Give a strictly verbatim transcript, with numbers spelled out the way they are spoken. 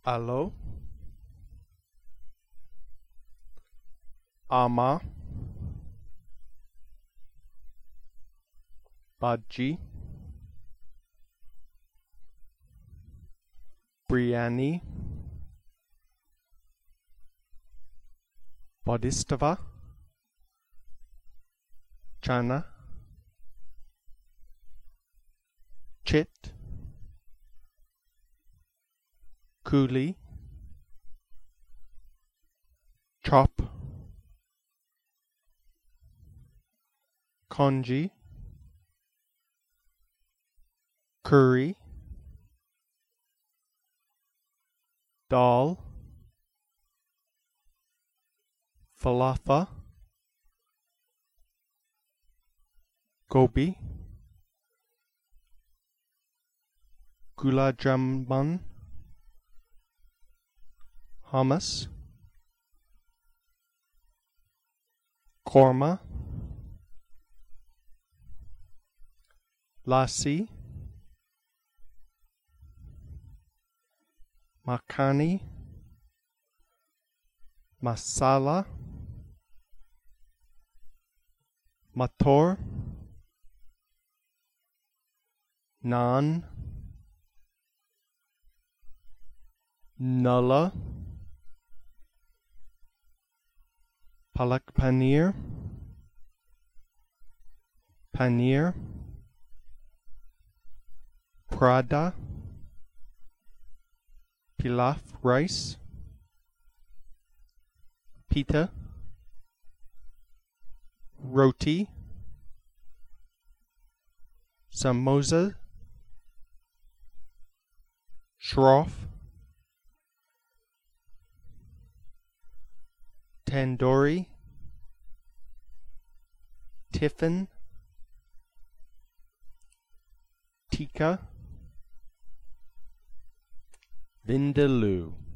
Allo, ama, bhaji, biryani, bodhisattva, chana, chit, coolie, chop, congee, curry, dal, falafel, gobi, gulab jamun, hummus, korma, lassi, makhani, masala, mator, naan, nulla, palak paneer, paneer, prada, pilaf rice, pita, roti, samosa, shroff, tandoori, tiffin, tikka, vindaloo.